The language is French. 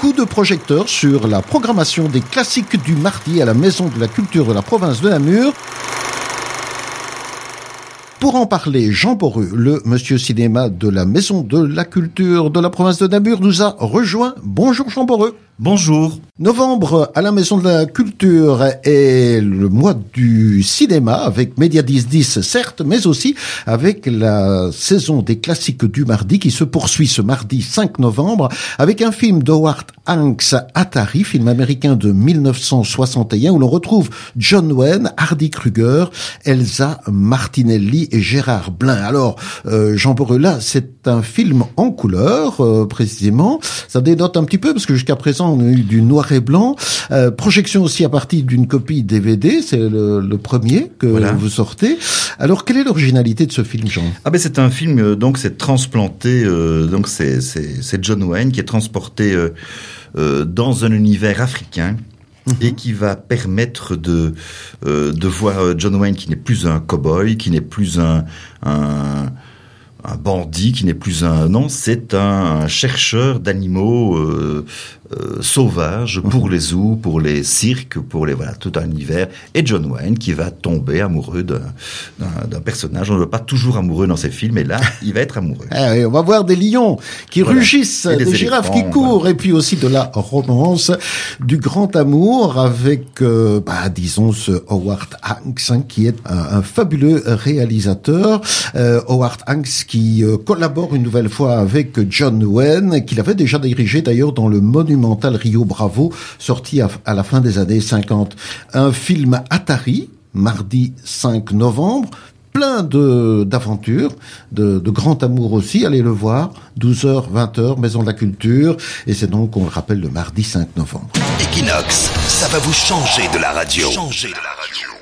coup de projecteur sur la programmation des classiques du mardi à la Maison de la Culture de la province de Namur. Pour en parler, Jean Borreux, le monsieur cinéma de la Maison de la Culture de la province de Namur, nous a rejoint. Bonjour Jean Borreux. Bonjour. Novembre à la Maison de la Culture est le mois du cinéma avec Média 10-10 certes, mais aussi avec la saison des classiques du mardi qui se poursuit ce mardi 5 novembre avec un film d'Howard Hanks, Atari, film américain de 1961 où l'on retrouve John Wayne, Hardy Kruger, Elsa Martinelli et Gérard Blin. Alors, Jean Borreux, là, c'est un film en couleur, précisément. Ça dénote un petit peu parce que jusqu'à présent, on a eu du noir et blanc. Projection aussi à partir d'une copie DVD, c'est le premier que vous sortez. Alors, quelle est l'originalité de ce film, Jean ? Ah ben c'est un film, donc c'est transplanté, donc c'est John Wayne qui est transporté dans un univers africain. Et qui va permettre de voir John Wayne qui n'est plus un cow-boy, qui n'est plus un bandit, qui n'est plus c'est un chercheur d'animaux sauvages pour les zoos, pour les cirques, pour tout un univers. Et John Wayne qui va tomber amoureux d'un personnage. On ne veut pas toujours amoureux dans ces films, mais là, il va être amoureux. On va voir des lions qui rugissent, des girafes qui courent, et puis aussi de la romance, du grand amour avec, disons, ce Howard Hanks, qui est un fabuleux réalisateur. Howard Hanks qui collabore une nouvelle fois avec John Wayne, qu'il avait déjà dirigé d'ailleurs dans le monumental Rio Bravo, sorti à la fin des années 50. Un film Atari, mardi 5 novembre, plein d'aventures, de grand amour aussi. Allez le voir, 12h, 20h, Maison de la Culture. Et c'est donc, on le rappelle, le mardi 5 novembre. Equinox, ça va vous changer de la radio.